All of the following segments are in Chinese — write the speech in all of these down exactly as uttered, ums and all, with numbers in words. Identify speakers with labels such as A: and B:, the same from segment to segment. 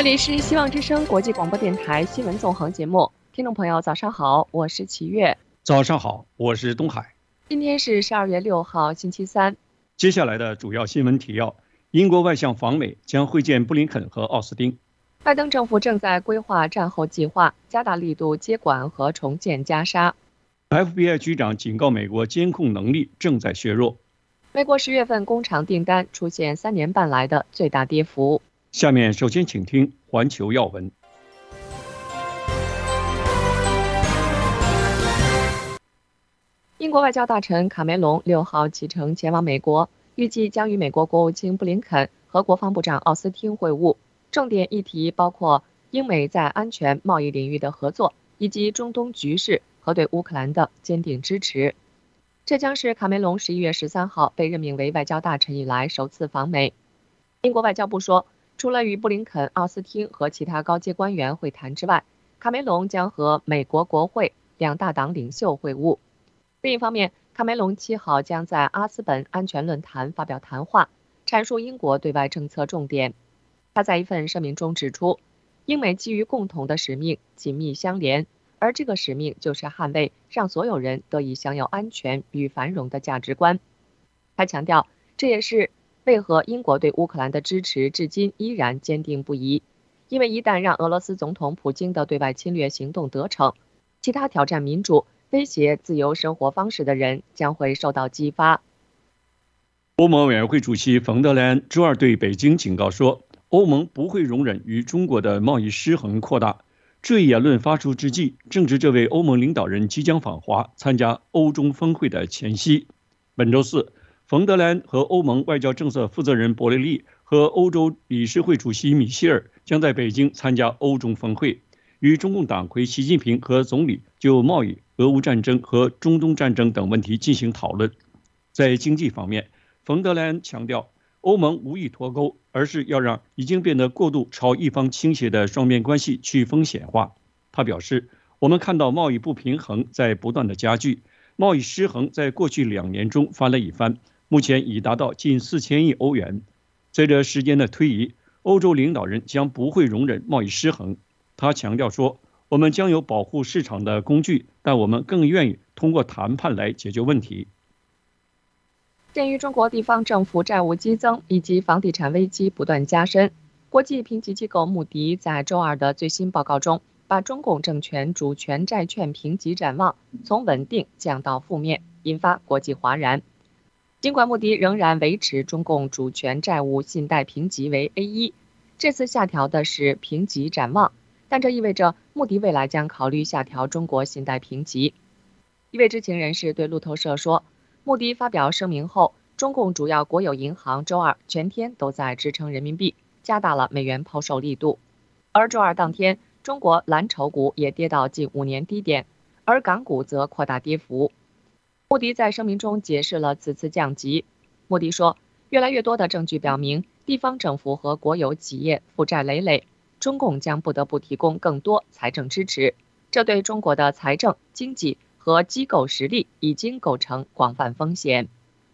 A: 里是希望之声国际广播电台新闻纵横节目，听众朋友早上好，我是齐月。
B: 早上好，我是东海。
A: 今天是十二月六号，星期三。
B: 接下来的主要新闻提要：英国外相访美将会见布林肯和奥斯汀。
A: 拜登政府正在规划战后计划，加大力度接管和重建加沙。
B: F B I 局长警告美国监控能力正在削弱。
A: 美国十月份工厂订单出现三年半来的最大跌幅。
B: 下面首先请听环球要闻。
A: 英国外交大臣卡梅隆六号启程前往美国，预计将与美国国务卿布林肯和国防部长奥斯汀会晤，重点议题包括英美在安全贸易领域的合作，以及中东局势和对乌克兰的坚定支持。这将是卡梅隆十一月十三号被任命为外交大臣以来首次访美。英国外交部说，除了与布林肯、奥斯汀和其他高阶官员会谈之外，卡梅隆将和美国国会两大党领袖会晤。另一方面，卡梅隆七号将在阿斯本安全论坛发表谈话，阐述英国对外政策重点。他在一份声明中指出，英美基于共同的使命紧密相连，而这个使命就是捍卫让所有人得以享有安全与繁荣的价值观。他强调，这也是为何英国对乌克兰的支持至今依然坚定不移，因为一旦让俄罗斯总统普京的对外侵略行动得逞，其他挑战民主、威胁自由生活方式的人将会受到激发。
B: 欧盟委员会主席冯德莱恩周二对北京警告说，欧盟不会容忍与中国的贸易失衡扩大。这一言论发出之际，正值这位欧盟领导人即将访华参加欧中峰会的前夕。本周四，冯德莱恩和欧盟外交政策负责人博雷利和欧洲理事会主席米歇尔将在北京参加欧中峰会，与中共党魁习近平和总理就贸易、俄乌战争和中东战争等问题进行讨论。在经济方面，冯德莱恩强调，欧盟无意脱钩，而是要让已经变得过度朝一方倾斜的双边关系去风险化。他表示，我们看到贸易不平衡在不断的加剧，贸易失衡在过去两年中翻了一番，目前已达到近四千亿欧元。随着时间的推移，欧洲领导人将不会容忍贸易失衡。他强调说，我们将有保护市场的工具，但我们更愿意通过谈判来解决问题。
A: 鉴于中国地方政府债务激增以及房地产危机不断加深，国际评级机构穆迪在周二的最新报告中，把中共政权主权债券评级展望从稳定降到负面，引发国际哗然。尽管穆迪仍然维持中共主权债务信贷评级为 A 一， 这次下调的是评级展望，但这意味着穆迪未来将考虑下调中国信贷评级。一位知情人士对路透社说，穆迪发表声明后，中共主要国有银行周二全天都在支撑人民币，加大了美元抛售力度。而周二当天，中国蓝筹股也跌到近五年低点，而港股则扩大跌幅。穆迪在声明中解释了此次降级。穆迪说，越来越多的证据表明，地方政府和国有企业负债累累，中共将不得不提供更多财政支持，这对中国的财政、经济和机构实力已经构成广泛风险。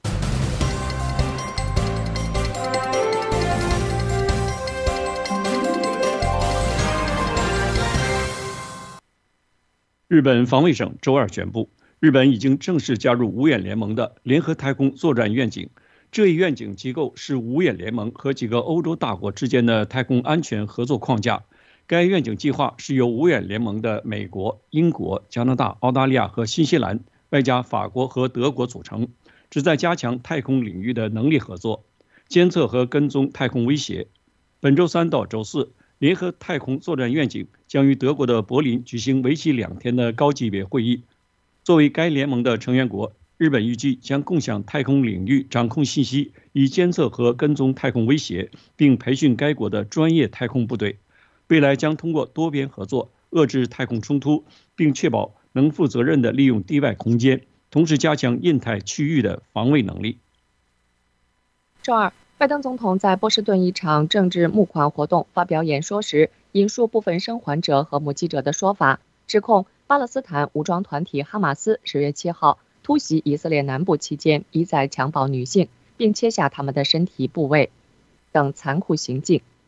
B: 日本防卫省周二宣布，日本已经正式加入五眼联盟的联合太空作战愿景。这一愿景机构是五眼联盟和几个欧洲大国之间的太空安全合作框架。该愿景计划是由五眼联盟的美国、英国、加拿大、澳大利亚和新西兰，外加法国和德国组成，旨在加强太空领域的能力合作，监测和跟踪太空威胁。本周三到周四，联合太空作战愿景将于德国的柏林举行为期两天的高级别会议。作为该联盟的成员国，日本预计将共享太空领域掌控信息，以监测和跟踪太空威胁，并培训该国的专业太空部队。未来将通过多边合作遏制太空冲突，并确保能负责任地利用地外空间，同时加强印太区域的防卫能力。
A: 周二，拜登总统在波士顿一场政治募款活动发表演说时，引述部分生还者和目击者的说法，指控巴勒斯坦武装团体哈马斯十月七号突袭以色列南部期间一再强暴女性，并切下她们的身体部位等残酷行径。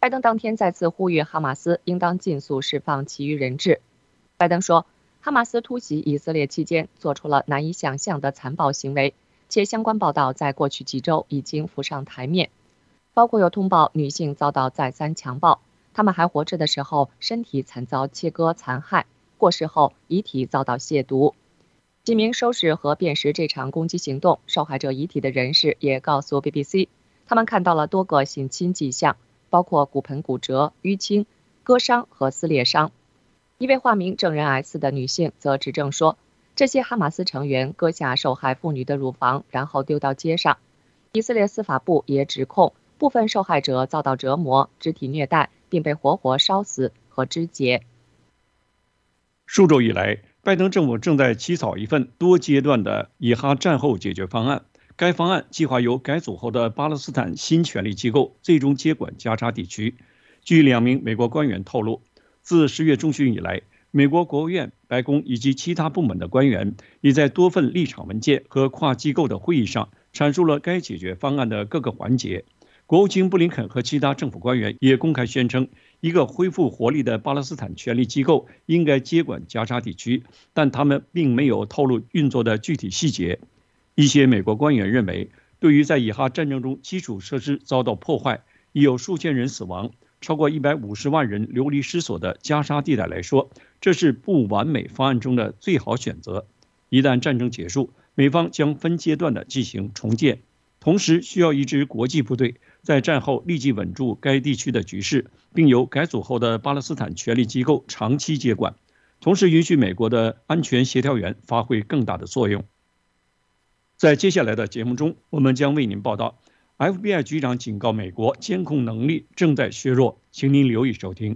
A: 拜登当天再次呼吁哈马斯应当尽速释放其余人质。拜登说，哈马斯突袭以色列期间做出了难以想象的残暴行为，且相关报道在过去几周已经浮上台面，包括有通报女性遭到再三强暴，她们还活着的时候身体惨遭切割残害，过世后遗体遭到亵渎。几名收拾和辨识这场攻击行动受害者遗体的人士也告诉 B B C， 他们看到了多个性侵迹象，包括骨盆骨折、淤青、割伤和撕裂伤。一位化名证人 S 的女性则指证说，这些哈马斯成员割下受害妇女的乳房，然后丢到街上。以色列司法部也指控部分受害者遭到折磨、肢体虐待，并被活活烧死和肢解。
B: 数周以来，拜登政府正在起草一份多阶段的以哈战后解决方案。该方案计划由改组后的巴勒斯坦新权力机构最终接管加沙地区。据两名美国官员透露，自十月中旬以来，美国国务院、白宫以及其他部门的官员已在多份立场文件和跨机构的会议上阐述了该解决方案的各个环节。国务卿布林肯和其他政府官员也公开宣称，一个恢复活力的巴勒斯坦权力机构应该接管加沙地区，但他们并没有透露运作的具体细节。一些美国官员认为，对于在以哈战争中基础设施遭到破坏，已有数千人死亡，超过一百五十万人流离失所的加沙地带来说，这是不完美方案中的最好选择。一旦战争结束，美方将分阶段地进行重建，同时需要一支国际部队在战后立即稳住该地区的局势，并由改组后的巴勒斯坦权力机构长期接管，同时允许美国的安全协调员发挥更大的作用。在接下来的节目中，我们将为您报道 F B I 局长警告美国监控能力正在削弱，请您留意收听。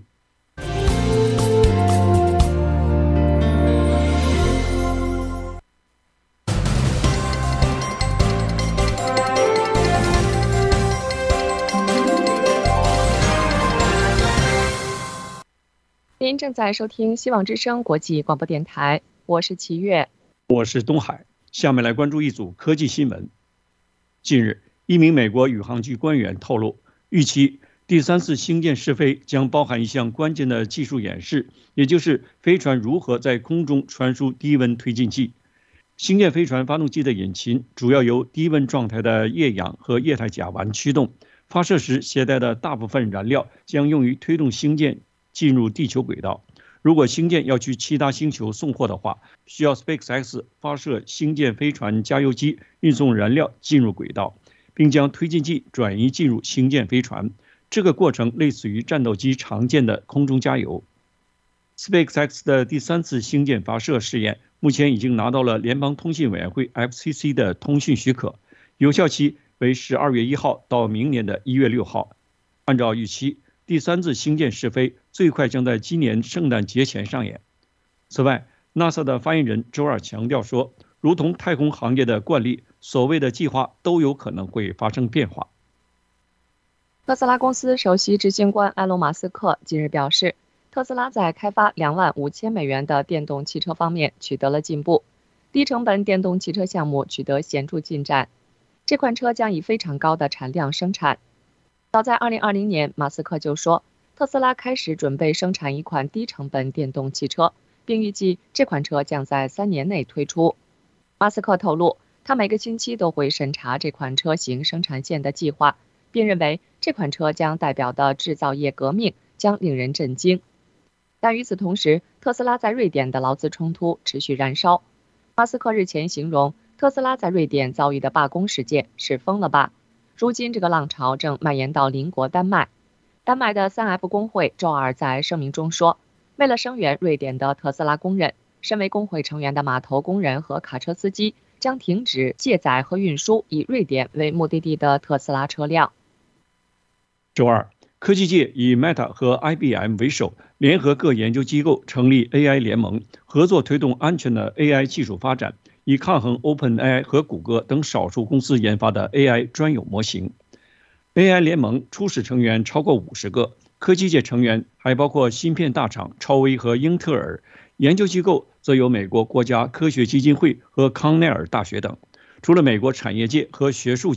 A: 您正在收听希望之声国际广播电台，我是齐月，
B: 我是东海。下面来关注一组科技新闻。近日，一名美国宇航局官员透露，预期第三次星舰试飞将包含一项关键的技术演示，也就是飞船如何在空中传输低温推进剂。星舰飞船发动机的引擎主要由低温状态的液氧和液态甲烷驱动，发射时携带的大部分燃料将用于推动星舰进入地球轨道。如果星舰要去其他星球送货的话，需要 SpaceX 发射星舰飞船加油机运送燃料进入轨道，并将推进剂转移进入星舰飞船。这个过程类似于战斗机常见的空中加油。SpaceX 的第三次星舰发射试验目前已经拿到了联邦通信委员会 F C C 的通讯许可，有效期为十二月一号到明年的一月六号。按照预期，第三次星舰试飞最快将在今年圣诞节前上演。此外 ，NASA 的发言人周二强调说，如同太空行业的惯例，所谓的计划都有可能会发生变化。
A: 特斯拉公司首席执行官埃隆·马斯克近日表示，特斯拉在开发两万五千美元的电动汽车方面取得了进步，低成本电动汽车项目取得显著进展。这款车将以非常高的产量生产。早在二零二零年，马斯克就说，特斯拉开始准备生产一款低成本电动汽车，并预计这款车将在三年内推出。马斯克透露，他每个星期都会审查这款车型生产线的计划，并认为这款车将代表的制造业革命将令人震惊。但与此同时，特斯拉在瑞典的劳资冲突持续燃烧。马斯克日前形容特斯拉在瑞典遭遇的罢工事件是疯了吧。如今这个浪潮正蔓延到邻国丹麦。丹麦的 三 F 工会周二在声明中说，为了声援瑞典的特斯拉工人，身为工会成员的码头工人和卡车司机将停止卸载和运输以瑞典为目的地的特斯拉车辆。
B: 周二，科技界以 Meta 和 I B M 为首，联合各研究机构成立 A I 联盟，合作推动安全的 A I 技术发展，以抗衡 OpenAI 和谷歌等少数公司研发的 A I 专有模型。A I 联盟初始成员超过五十个，科技界成员还包括芯片大厂超微和英特尔，研究机构则有美国国家科学基金会和康奈尔大学等。除了美国产业界和学术界，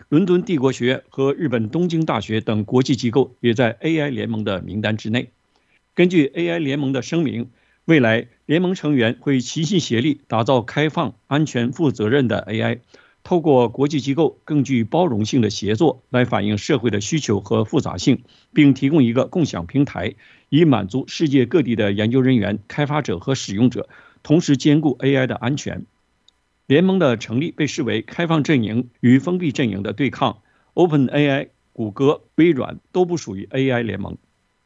B: 伦敦帝国学院和日本东京大学等国际机构也在 A I 联盟的名单之内。根据 A I 联盟的声明，未来联盟成员会齐心协力打造开放、安全、负责任的 A I， 透过国际机构更具包容性的协作来反映社会的需求和复杂性，并提供一个共享平台，以满足世界各地的研究人员、开发者和使用者，同时兼顾 A I 的安全。联盟的成立被视为开放阵营与封闭阵营的对抗。OpenAI、谷歌、微软都不属于 A I 联盟。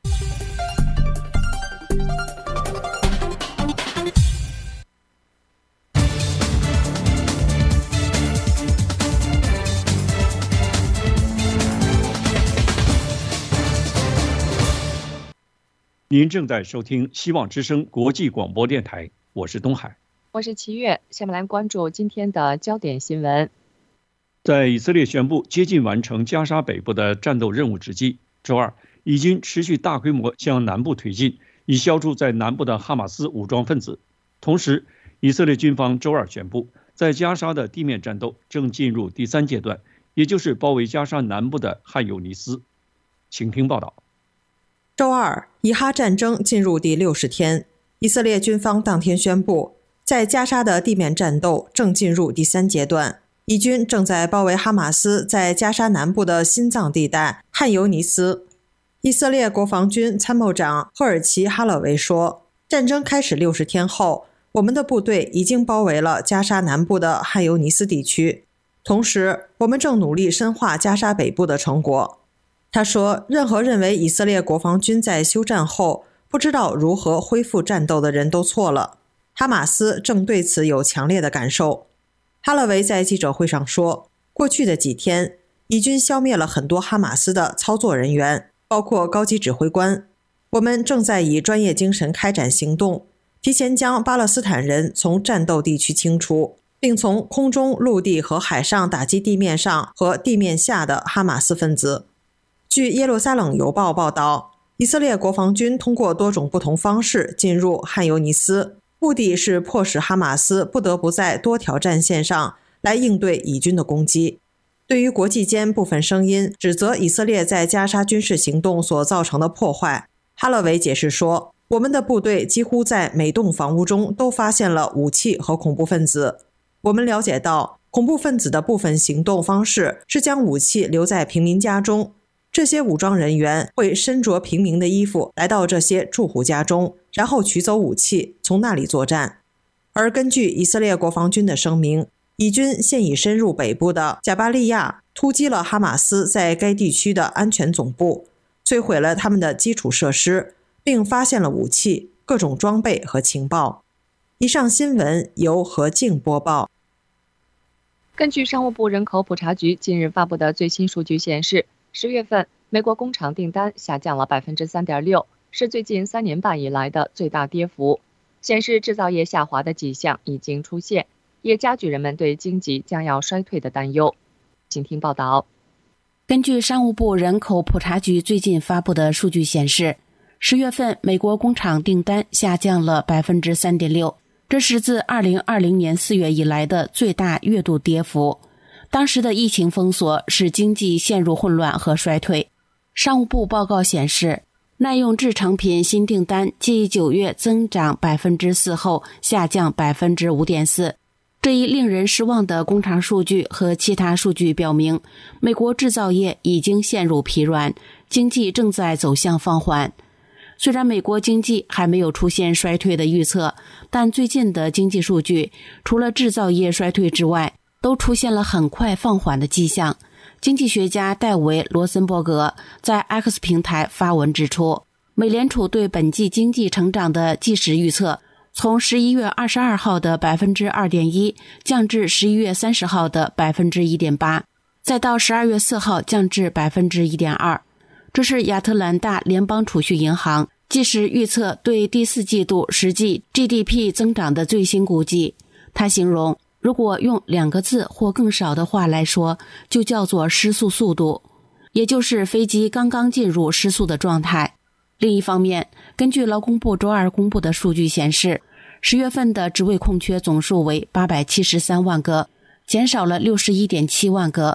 B: 您正在收听希望之声国际广播电台，我是东海，
A: 我是齐月。下面来关注今天的焦点新闻。
B: 在以色列宣布接近完成加沙北部的战斗任务之际，周二，以军持续大规模向南部推进，以消除在南部的哈马斯武装分子。同时，以色列军方周二宣布，在加沙的地面战斗正进入第三阶段，也就是包围加沙南部的汉尤尼斯。请听报道。
C: 周二，以哈战争进入第六十天，以色列军方当天宣布，在加沙的地面战斗正进入第三阶段，以军正在包围哈马斯在加沙南部的心脏地带汉尤尼斯。以色列国防军参谋长赫尔奇·哈勒维说，战争开始六十天后，我们的部队已经包围了加沙南部的汉尤尼斯地区，同时我们正努力深化加沙北部的成果。他说，任何认为以色列国防军在休战后不知道如何恢复战斗的人都错了。哈马斯正对此有强烈的感受。哈勒维在记者会上说，过去的几天，以军消灭了很多哈马斯的操作人员，包括高级指挥官。我们正在以专业精神开展行动，提前将巴勒斯坦人从战斗地区清除，并从空中、陆地和海上打击地面上和地面下的哈马斯分子。据耶路撒冷邮报报道，以色列国防军通过多种不同方式进入汉尤尼斯，目的是迫使哈马斯不得不在多条战线上来应对以军的攻击。对于国际间部分声音指责以色列在加沙军事行动所造成的破坏，哈勒维解释说，我们的部队几乎在每栋房屋中都发现了武器和恐怖分子。我们了解到，恐怖分子的部分行动方式是将武器留在平民家中，这些武装人员会身着平民的衣服来到这些住户家中，然后取走武器，从那里作战。而根据以色列国防军的声明，以军现已深入北部的贾巴利亚，突击了哈马斯在该地区的安全总部，摧毁了他们的基础设施，并发现了武器、各种装备和情报。以上新闻由何静播报。
A: 根据商务部人口普查局近日发布的最新数据显示，十月份美国工厂订单下降了 百分之三点六， 是最近三年半以来的最大跌幅，显示制造业下滑的迹象已经出现，也加剧人们对经济将要衰退的担忧。请听报道。
D: 根据商务部人口普查局最近发布的数据显示，十月份美国工厂订单下降了 百分之三点六， 这是自二零二零年四月以来的最大月度跌幅。当时的疫情封锁使经济陷入混乱和衰退。商务部报告显示，耐用制成品新订单继九月增长 百分之四 后下降 百分之五点四。 这一令人失望的工厂数据和其他数据表明，美国制造业已经陷入疲软，经济正在走向放缓。虽然美国经济还没有出现衰退的预测，但最近的经济数据除了制造业衰退之外，都出现了很快放缓的迹象。经济学家戴维·罗森伯格在 X 平台发文指出，美联储对本季经济成长的即时预测从十一月二十二号的 百分之二点一 降至十一月三十号的 百分之一点八， 再到十二月四号降至 百分之一点二。 这是亚特兰大联邦储蓄银行即时预测对第四季度实际 G D P 增长的最新估计。他形容，如果用两个字或更少的话来说，就叫做失速速度，也就是飞机刚刚进入失速的状态。另一方面，根据劳工部周二公布的数据显示，十月份的职位空缺总数为八百七十三万个，减少了 六十一点七万个，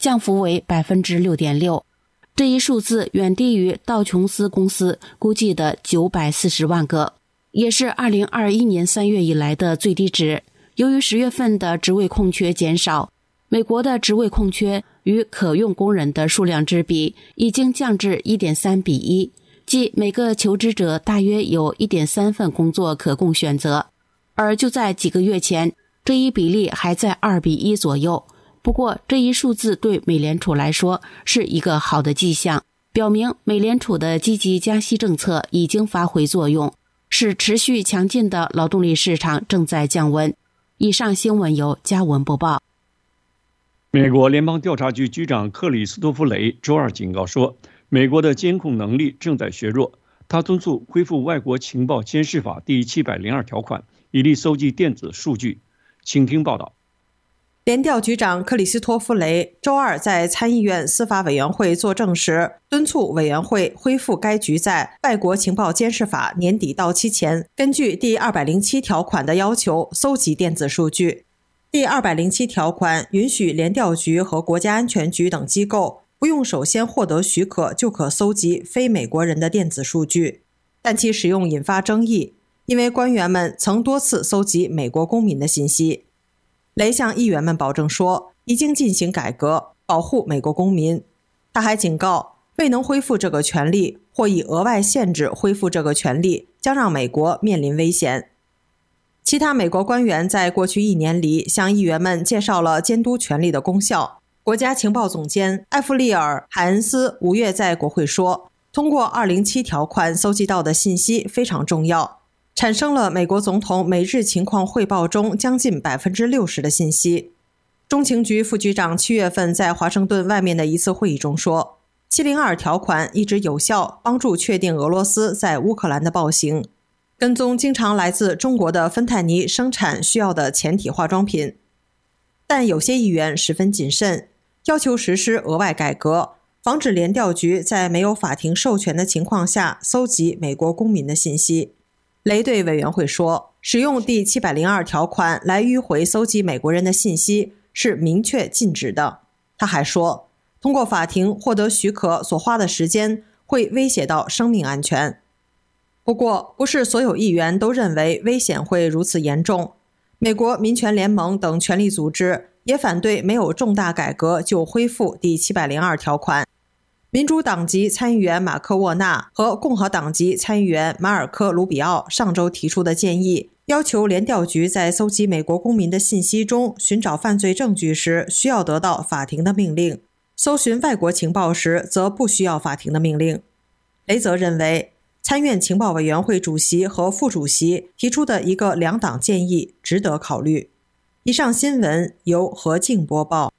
D: 降幅为 百分之六点六。 这一数字远低于道琼斯公司估计的九百四十万个，也是二零二一年三月以来的最低值。由于十月份的职位空缺减少，美国的职位空缺与可用工人的数量之比已经降至 一点三比一，即每个求职者大约有 一点三份工作可供选择。而就在几个月前，这一比例还在二比一左右。不过这一数字对美联储来说是一个好的迹象，表明美联储的积极加息政策已经发挥作用，使持续强劲的劳动力市场正在降温。以上新闻由嘉文播报。
B: 美国联邦调查局局长克里斯托弗雷周二警告说，美国的监控能力正在削弱。他敦促恢复外国情报监视法第七百零二条款，以利搜集电子数据。请听报道。
C: 联调局长克里斯托弗雷周二在参议院司法委员会作证时，敦促委员会恢复该局在外国情报监视法年底到期前，根据第二百零七条款的要求搜集电子数据。第二百零七条款允许联调局和国家安全局等机构不用首先获得许可就可搜集非美国人的电子数据，但其使用引发争议，因为官员们曾多次搜集美国公民的信息。雷向议员们保证说，已经进行改革，保护美国公民。他还警告，未能恢复这个权利或以额外限制恢复这个权利，将让美国面临危险。其他美国官员在过去一年里向议员们介绍了监督权力的功效。国家情报总监艾弗利尔·海恩斯五月在国会说，通过二零七条款搜集到的信息非常重要，产生了美国总统每日情况汇报中将近 百分之六十 的信息。中情局副局长七月份在华盛顿外面的一次会议中说，七零二条款一直有效帮助确定俄罗斯在乌克兰的暴行，跟踪经常来自中国的芬太尼生产需要的前体化妆品。但有些议员十分谨慎，要求实施额外改革，防止联调局在没有法庭授权的情况下搜集美国公民的信息。雷对委员会说，使用第七百零二条款来迂回搜集美国人的信息是明确禁止的。他还说，通过法庭获得许可所花的时间会威胁到生命安全。不过，不是所有议员都认为危险会如此严重。美国民权联盟等权力组织也反对没有重大改革就恢复第七百零二条款。民主党籍参议员马克沃纳和共和党籍参议员马尔科卢比奥上周提出的建议，要求联调局在搜集美国公民的信息中寻找犯罪证据时需要得到法庭的命令，搜寻外国情报时则不需要法庭的命令。雷则认为，参院情报委员会主席和副主席提出的一个两党建议值得考虑。以上新闻由何静播报。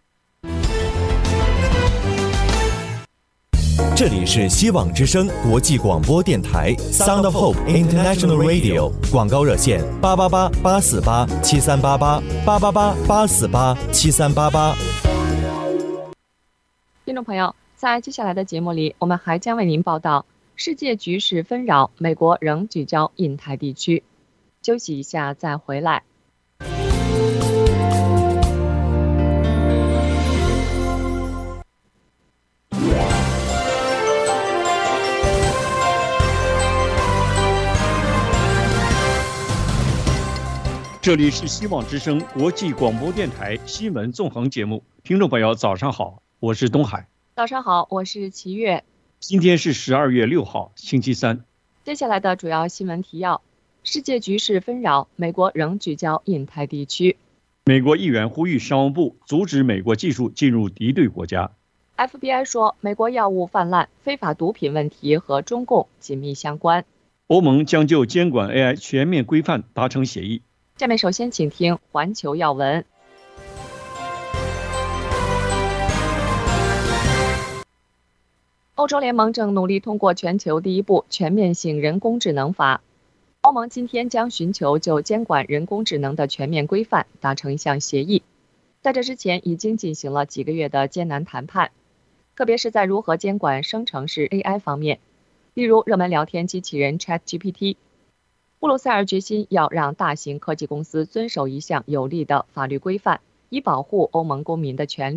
E: 这里是希望之声国际广播电台 Sound of Hope International Radio， 广告热线八八八八四八七三八八八八八八四八七三八八。
A: 听众朋友，在接下来的节目里，我们还将为您报道世界局势纷扰，美国仍聚焦印太地区。休息一下再回来。
B: 这里是希望之声国际广播电台新闻纵横节目，听众朋友早上好，我是东海。
A: 早上好，我是齐月。
B: 今天是十二月六号，星期三。
A: 接下来的主要新闻提要：世界局势纷扰，美国仍聚焦印太地区。
B: 美国议员呼吁商务部阻止美国技术进入敌对国家。
A: F B I 说，美国药物泛滥、非法毒品问题和中共紧密相关。
B: 欧盟将就监管 A I 全面规范达成协议。
A: 下面首先请听环球要闻。欧洲联盟正努力通过全球第一部全面性人工智能法。欧盟今天将寻求就监管人工智能的全面规范达成一项协议。在这之前，已经进行了几个月的艰难谈判，特别是在如何监管生成式 A I 方面，例如热门聊天机器人 ChatGPT。布鲁塞尔决心要让大型科技公司遵守一项有力的法律规范，以保护欧盟公民的权利，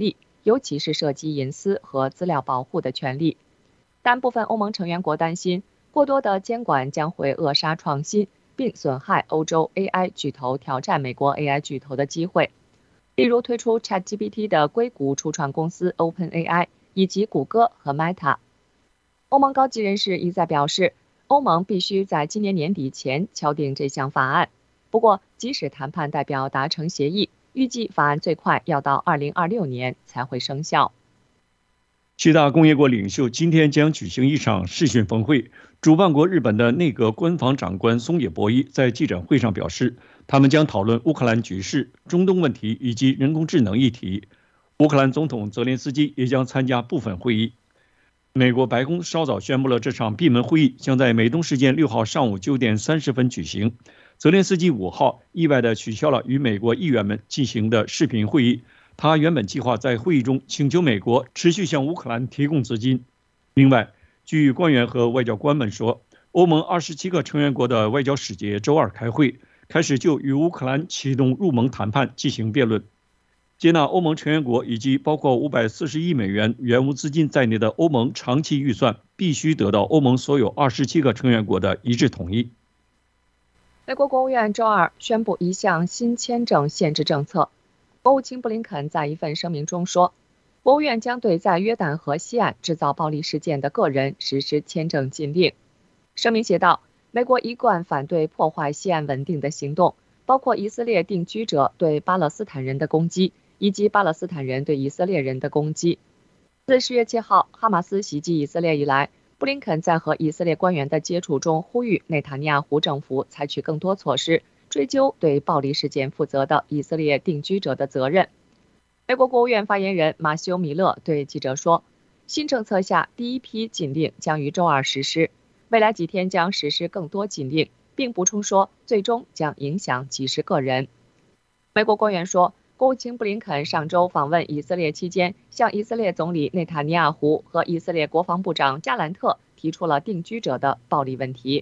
A: 尤其是涉及隐私和资料保护的权利。但部分欧盟成员国担心，过多的监管将会扼杀创新，并损害欧洲 A I 巨头挑战美国 A I 巨头的机会。例如，推出 ChatGPT 的硅谷初创公司 OpenAI 以及谷歌和 Meta。欧盟高级人士一再表示，欧盟必须在今年年底前敲定这项法案。不过，即使谈判代表达成协议，预计法案最快要到二零二六年才会生效。
B: 七大工业国领袖今天将举行一场视讯峰会。主办国日本的内阁官房长官松野博一在记者会上表示，他们将讨论乌克兰局势、中东问题以及人工智能议题。乌克兰总统泽连斯基也将参加部分会议。美国白宫稍早宣布了这场闭门会议将在美东时间六号上午九点三十分举行。泽连斯基五号意外地取消了与美国议员们进行的视频会议。他原本计划在会议中请求美国持续向乌克兰提供资金。另外，据官员和外交官们说，欧盟二十七个成员国的外交使节周二开会，开始就与乌克兰启动入盟谈判进行辩论。接纳欧盟成员国以及包括五百四十亿美元原无资金在内的欧盟长期预算必须得到欧盟所有二十七个成员国的一致同意。
A: 美国国务院周二宣布一项新签证限制政策。国务卿布林肯在一份声明中说，国务院将对在约旦河西岸制造暴力事件的个人实施签证禁令。声明写道，美国一贯反对破坏西岸稳定的行动，包括以色列定居者对巴勒斯坦人的攻击，以及巴勒斯坦人对以色列人的攻击。自十月七号哈马斯袭击以色列以来，布林肯在和以色列官员的接触中呼吁内塔尼亚胡政府采取更多措施，追究对暴力事件负责的以色列定居者的责任。美国国务院发言人马修·米勒对记者说，新政策下第一批禁令将于周二实施，未来几天将实施更多禁令，并补充说，最终将影响几十个人。美国官员说，国务卿布林肯上周访问以色列期间，向以色列总理内塔尼亚胡和以色列国防部长加兰特提出了定居者的暴力问题。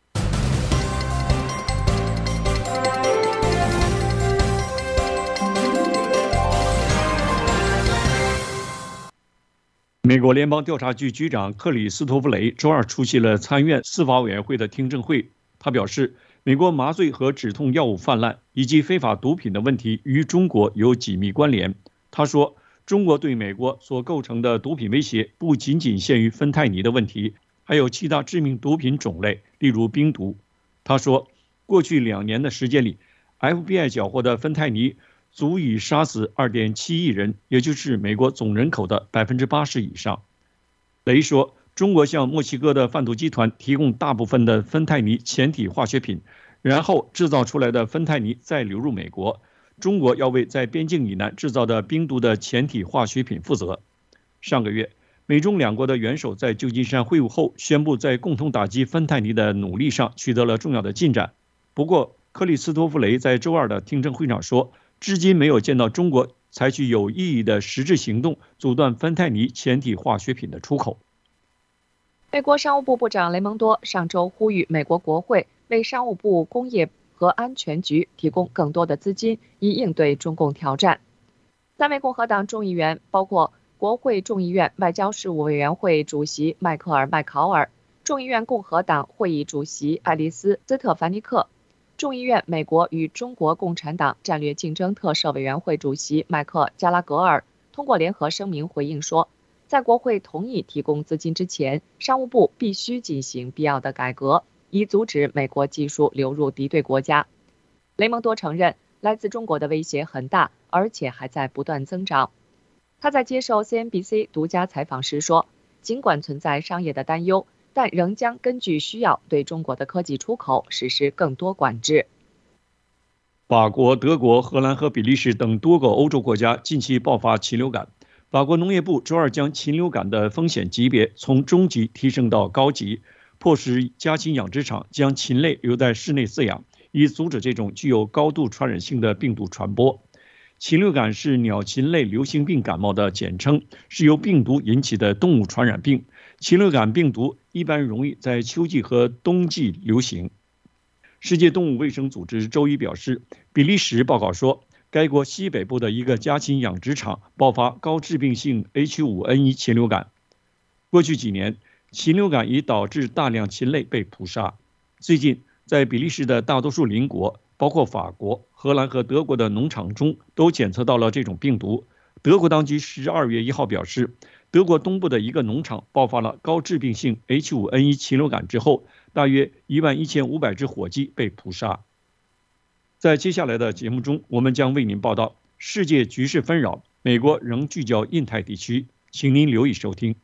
B: 美国联邦调查局局长克里斯托弗雷周二出席了参院司法委员会的听证会。他表示，美国麻醉和止痛药物泛滥以及非法毒品的问题与中国有紧密关联。他说，中国对美国所构成的毒品威胁不仅仅限于芬太尼的问题，还有其他致命毒品种类，例如冰毒。他说，过去两年的时间里 ，F B I 缴获的芬太尼足以杀死 二点七亿人，也就是美国总人口的 百分之八十 以上。雷说，中国向墨西哥的贩毒集团提供大部分的芬太尼前体化学品，然后制造出来的芬太尼再流入美国。中国要为在边境以南制造的冰毒的前体化学品负责。上个月，美中两国的元首在旧金山会晤后宣布，在共同打击芬太尼的努力上取得了重要的进展。不过，克里斯托弗雷在周二的听证会上说，至今没有见到中国采取有意义的实质行动阻断芬太尼前体化学品的出口。
A: 美国商务部部长雷蒙多上周呼吁美国国会为商务部工业和安全局提供更多的资金，以应对中共挑战。三位共和党众议员，包括国会众议院外交事务委员会主席迈克尔·麦考尔、众议院共和党会议主席爱丽丝·斯特凡尼克、众议院美国与中国共产党战略竞争特设委员会主席麦克·加拉格尔通过联合声明回应说，在国会同意提供资金之前，商务部必须进行必要的改革，以阻止美国技术流入敌对国家。雷蒙多承认，来自中国的威胁很大，而且还在不断增长。他在接受 C N B C 独家采访时说，尽管存在商业的担忧，但仍将根据需要对中国的科技出口实施更多管制。
B: 法国、德国、荷兰和比利时等多个欧洲国家近期爆发禽流感。法国农业部周二将禽流感的风险级别从中级提升到高级，迫使家禽养殖场将禽类留在室内饲养，以阻止这种具有高度传染性的病毒传播。禽流感是鸟禽类流行病感冒的简称，是由病毒引起的动物传染病。禽流感病毒一般容易在秋季和冬季流行。世界动物卫生组织周一表示，比利时报告说， 该国西北部的一个家禽养殖场爆发高致病性 H 五N 一 禽流感。过去几年，禽流感已导致大量禽类被扑杀。最近，在比利时的大多数邻国，包括法国、荷兰和德国的农场中都检测到了这种病毒。德国当局十二月一号表示，德国东部的一个农场爆发了高致病性 H 五N 一 禽流感之后，大约一万一千五百只火鸡被扑杀。在接下来的节目中，我们将为您报道世界局势纷扰，美国仍聚焦印太地区，请您留意收听。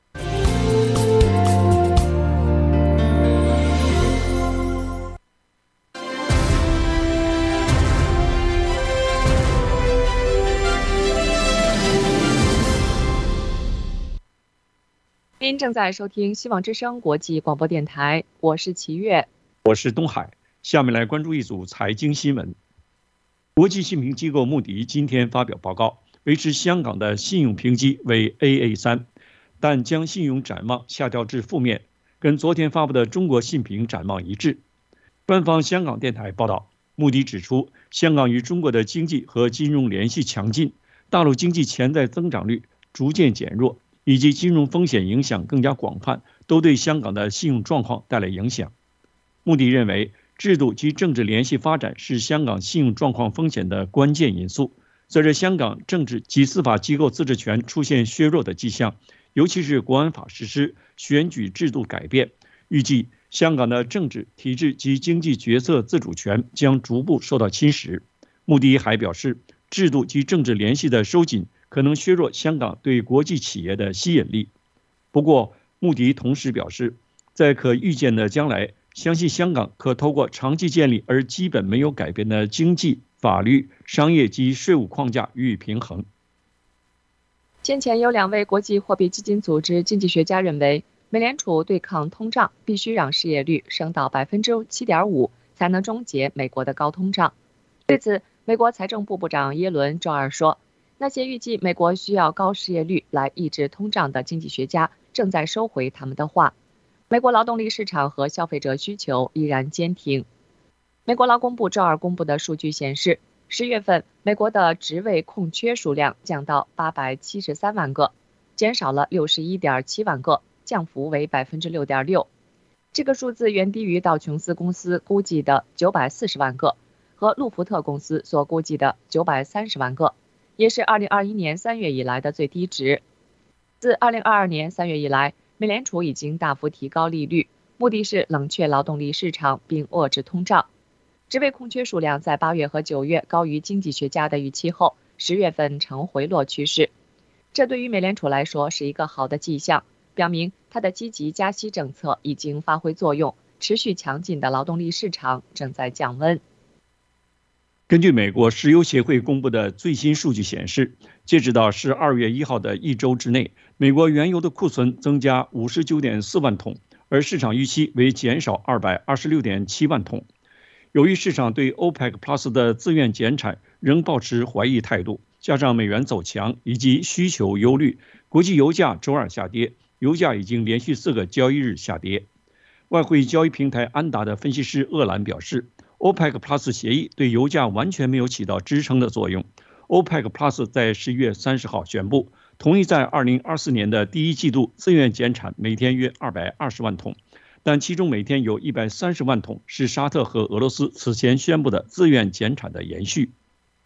A: 您正在收听希望之声国际广播电台，我是齐月，
B: 我是东海。下面来关注一组财经新闻。国际信评机构穆迪今天发表报告，维持香港的信用评级为 A A 三， 但将信用展望下调至负面，跟昨天发布的中国信评展望一致。官方香港电台报道，穆迪指出，香港与中国的经济和金融联系强劲，大陆经济潜在增长率逐渐减弱，以及金融风险影响更加广泛，都对香港的信用状况带来影响。穆迪认为，制度及政治联系发展是香港信用状况风险的关键因素。随着香港政治及司法机构自治权出现削弱的迹象，尤其是国安法实施、选举制度改变，预计香港的政治体制及经济决策自主权将逐步受到侵蚀。穆迪还表示，制度及政治联系的收紧可能削弱香港对国际企业的吸引力。不过，穆迪同时表示，在可预见的将来，相信香港可透过长期建立而基本没有改变的经济、法律、商业及税务框架予以平衡。
A: 先前有两位国际货币基金组织经济学家认为，美联储对抗通胀必须让失业率升到 百分之七点五 才能终结美国的高通胀。对此，美国财政部部长耶伦周二说，那些预计美国需要高失业率来抑制通胀的经济学家正在收回他们的话。美国劳动力市场和消费者需求依然坚挺。美国劳工部周二公布的数据显示，十月份美国的职位空缺数量降到八百七十三万个，减少了 六十一点七万个，降幅为 百分之六点六。 这个数字远低于道琼斯公司估计的九百四十万个和路福特公司所估计的九百三十万个，也是二零二一年三月以来的最低值。自二零二二年三月以来，美联储已经大幅提高利率，目的是冷却劳动力市场并遏制通胀。职位空缺数量在八月和九月高于经济学家的预期后，十月份呈回落趋势。这对于美联储来说是一个好的迹象，表明它的积极加息政策已经发挥作用，持续强劲的劳动力市场正在降温。
B: 根据美国石油协会公布的最新数据显示，截止到十二月一号的一周之内，美国原油的库存增加 五十九点四万桶，而市场预期为减少 二百二十六点七万桶。由于市场对 OPEC Plus 的自愿减产仍保持怀疑态度，加上美元走强以及需求忧虑，国际油价周二下跌，油价已经连续四个交易日下跌。外汇交易平台安达的分析师厄兰表示， OPEC Plus 协议对油价完全没有起到支撑的作用。OPEC Plus 在十一月三十号宣布，同意在二零二四年的第一季度自愿减产每天约二百二十万桶，但其中每天有一百三十万桶是沙特和俄罗斯此前宣布的自愿减产的延续。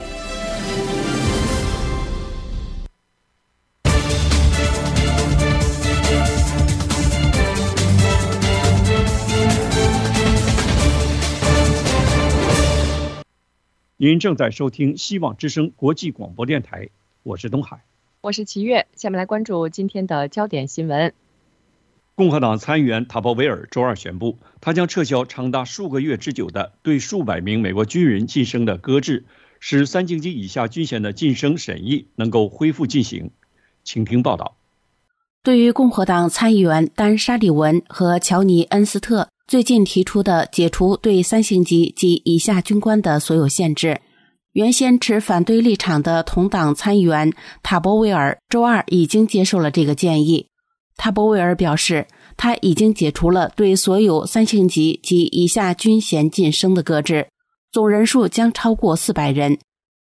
B: 您正在收听希望之声国际广播电台，我是东海，
A: 我是齐月。下面来关注今天的焦点新闻。
B: 共和党参议员塔博维尔周二宣布，他将撤销长达数个月之久的对数百名美国军人晋升的搁置，使三星级以下军衔的晋升审议能够恢复进行。请听报道。
D: 对于共和党参议员丹·沙利文和乔尼·恩斯特最近提出的解除对三星级及以下军官的所有限制，原先持反对立场的同党参议员塔博维尔周二已经接受了这个建议。塔博维尔表示，他已经解除了对所有三星级及以下军衔晋升的搁置，总人数将超过四百人。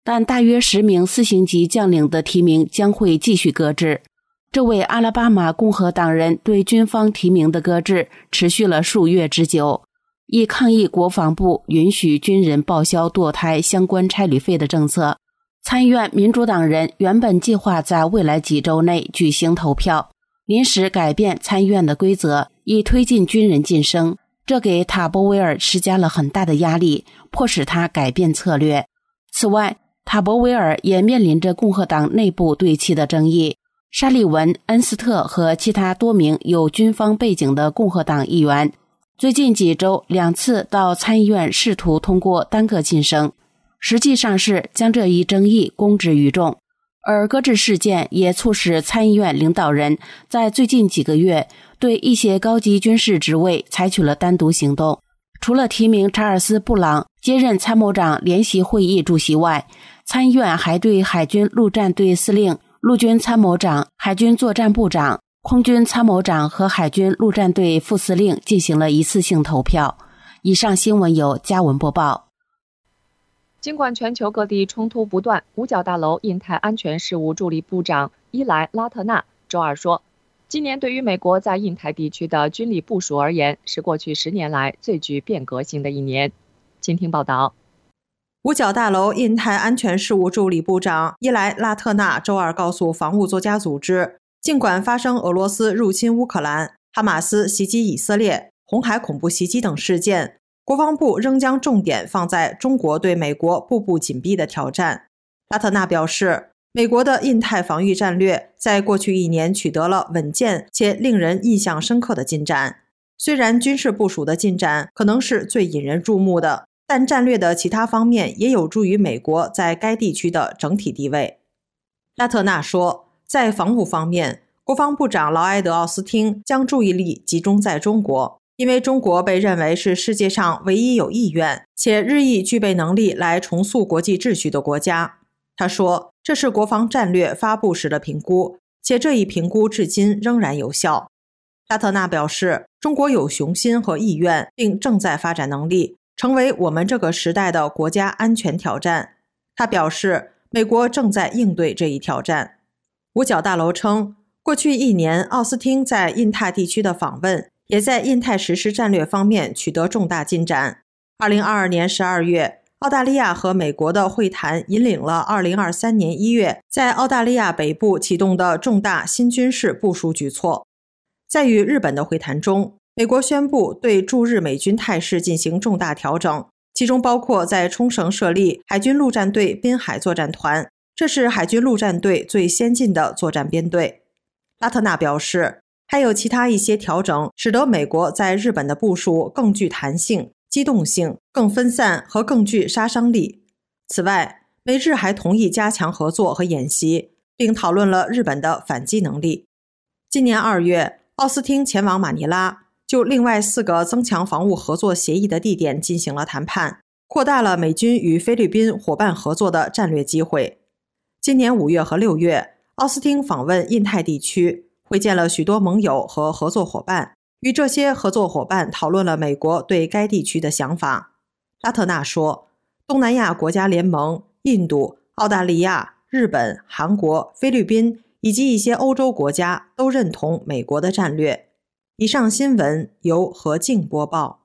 D: 但大约十名四星级将领的提名将会继续搁置。这位阿拉巴马共和党人对军方提名的搁置持续了数月之久，以抗议国防部允许军人报销堕胎相关差旅费的政策。参议院民主党人原本计划在未来几周内举行投票，临时改变参议院的规则，以推进军人晋升，这给塔博维尔施加了很大的压力，迫使他改变策略。此外，塔博维尔也面临着共和党内部对其的争议。沙利文、恩斯特和其他多名有军方背景的共和党议员最近几周两次到参议院试图通过单个晋升，实际上是将这一争议公之于众。而搁置事件也促使参议院领导人在最近几个月对一些高级军事职位采取了单独行动。除了提名查尔斯·布朗接任参谋长联席会议主席外，参议院还对海军陆战队司令、陆军参谋长、海军作战部长、空军参谋长和海军陆战队副司令进行了一次性投票。以上新闻由嘉文播报。
A: 尽管全球各地冲突不断，五角大楼印太安全事务助理部长伊莱拉特纳周二说，今年对于美国在印太地区的军力部署而言，是过去十年来最具变革性的一年。请听报道。
C: 五角大楼印太安全事务助理部长伊莱拉特纳周二告诉防务作家组织，尽管发生俄罗斯入侵乌克兰、哈马斯袭击以色列、红海恐怖袭击等事件，国防部仍将重点放在中国对美国步步紧逼的挑战。拉特纳表示，美国的印太防御战略在过去一年取得了稳健且令人印象深刻的进展。虽然军事部署的进展可能是最引人注目的，但战略的其他方面也有助于美国在该地区的整体地位。拉特纳说，在防务方面，国防部长劳埃德·奥斯汀将注意力集中在中国，因为中国被认为是世界上唯一有意愿且日益具备能力来重塑国际秩序的国家。他说，这是国防战略发布时的评估，且这一评估至今仍然有效。拉特纳表示，中国有雄心和意愿，并正在发展能力，成为我们这个时代的国家安全挑战。他表示，美国正在应对这一挑战。五角大楼称，过去一年，奥斯汀在印太地区的访问也在印太实施战略方面取得重大进展。二零二二年十二月，澳大利亚和美国的会谈引领了二零二三年一月在澳大利亚北部启动的重大新军事部署举措。在与日本的会谈中，美国宣布对驻日美军态势进行重大调整，其中包括在冲绳设立海军陆战队滨海作战团，这是海军陆战队最先进的作战编队。拉特纳表示，还有其他一些调整，使得美国在日本的部署更具弹性、机动性、更分散和更具杀伤力。此外，美日还同意加强合作和演习，并讨论了日本的反击能力。今年二月，奥斯汀前往马尼拉，就另外四个增强防务合作协议的地点进行了谈判，扩大了美军与菲律宾伙伴合作的战略机会。今年五月和六月，奥斯汀访问印太地区，会见了许多盟友和合作伙伴，与这些合作伙伴讨论了美国对该地区的想法。拉特纳说，东南亚国家联盟、印度、澳大利亚、日本、韩国、菲律宾以及一些欧洲国家都认同美国的战略。以上新闻由何静播报。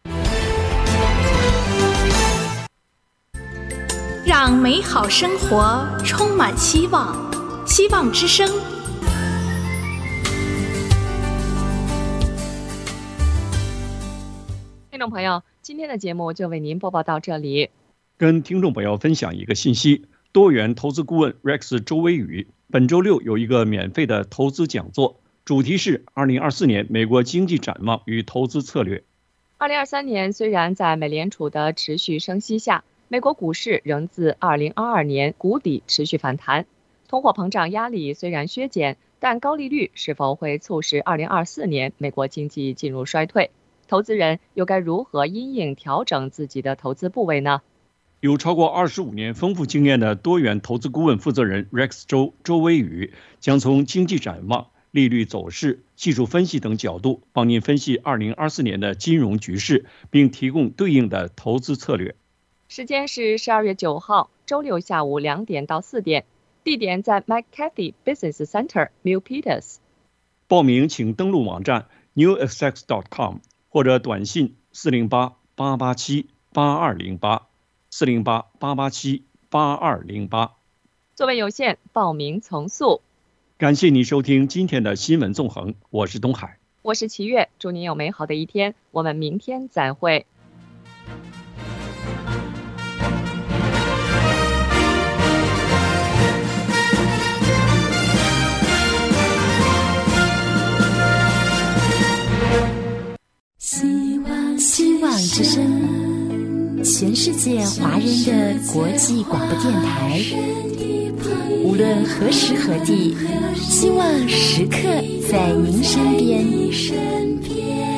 F: 让美好生活充满希望，希望之声。
A: 听众朋友，今天的节目就为您播报到这里。
B: 跟听众朋友分享一个信息，多元投资顾问 Rex 周威宇本周六有一个免费的投资讲座，主题是二零二四年美国经济展望与投资策略。
A: 二零二三年虽然在美联储的持续升息下，美国股市仍自二零二二年谷底持续反弹，通货膨胀压力虽然削减，但高利率是否会促使二零二四年美国经济进入衰退？投资人又该如何因应调整自己的投资部位呢？
B: 有超过二十五年丰富经验的多元投资顾问负责人 Rex 周周威宇将从经济展望、利率走势、技术分析等角度帮您分析二零二四年的金融局势，并提供对应的投资策略。
A: 时间是十二月九号周六下午两点到四点，地点在 McCarthy Business Center Milpitas。
B: 报名请登录网站 new essex dot com 或者短信四零八八八七八二零八 四零八八八七八二零八。
A: 座位有限，报名从速。
B: 感谢你收听今天的新闻纵横，我是东海，
A: 我是齐月，祝您有美好的一天，我们明天再会。
G: 希望希望之声，全世界华人的国际广播电台，无论何时何地，希望时刻在您身边。